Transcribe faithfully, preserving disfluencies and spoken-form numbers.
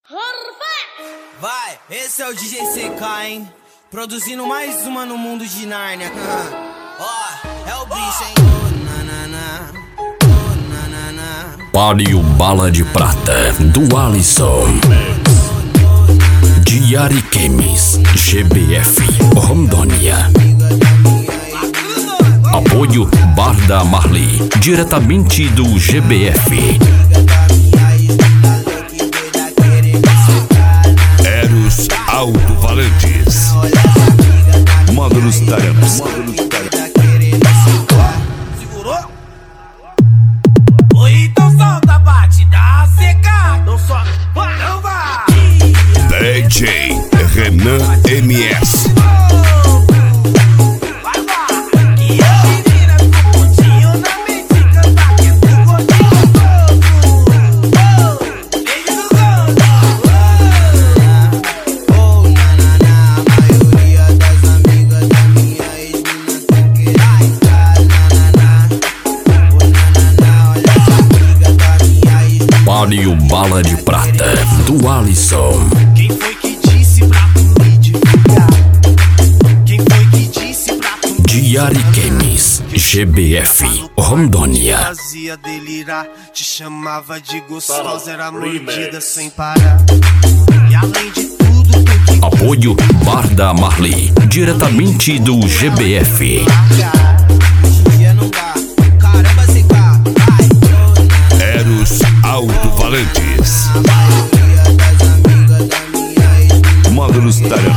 Vai, esse é o D J C K, hein? Produzindo mais uma no mundo de Nárnia. Ó, oh, é o bicho, hein? Oh, nanana. Oh, nanana. Páreo Bala de Prata, do Alisson. De Ariquemes, G B F, Rondônia. Apoio Bar da Marli, diretamente do G B F. Eros Alto-Valentes. Módulos Taramps. Segurou? Oi, então solta a batida seca. Não sobe, não vai. D J Renan M S. Páreo Bala de Prata, do Alisson. Quem foi que disse pra tu me divulgar? Quem foi que disse pra tu me De Ariquemes, G B F, Rondônia. fazia delirar, te chamava de gostosa, era mordida sem parar. E além de tudo, tu que Apoio Bar da Marli, diretamente do G B F. dia não dá, caramba, se cá, vai. Eros Alto-Valentes. Módulos Taramps.